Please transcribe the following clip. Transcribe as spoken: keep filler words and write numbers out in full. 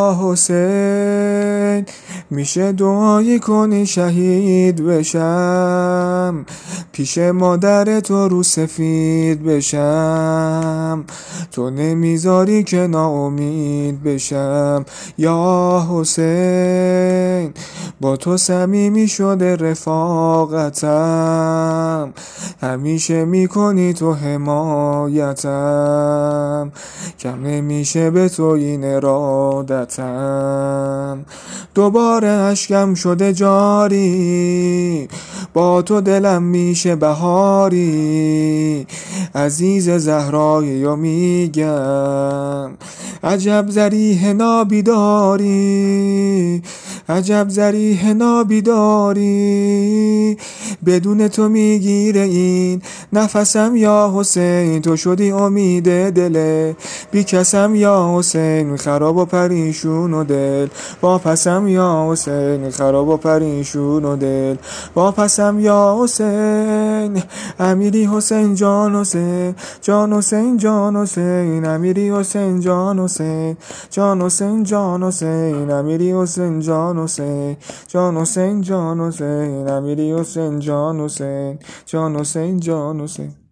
یا حسین میشه دعایی کنی شهید بشم، پیش مادر تو رو سفید بشم، تو نمیذاری که ناامید بشم. یا حسین با تو صمیمی شده رفاقتم، همیشه میکنی تو حمایتم، کم نمیشه به تو این ارادتم. دوباره اشکم شده جاری، با تو دلم میشه بهاری، عزیز زهرای یا میگم عجب ذریح نابیداری، عجب ذریح نابیداری، بدون تو میگیره این نفسم. یا حسین تو شدی امید دل بی کسم، یا حسین خراب و پریشون و دل واپسم، یا حسین خراب و پریشون و دل واپسم. یا حسین امیری حسین جان حسین جان حسین جان حسین امیری حسین جان حسین جان حسین جان حسین امیری حسین جان حسین جان حسین جان حسین امیری حسین جان حسین جان حسین جان حسین.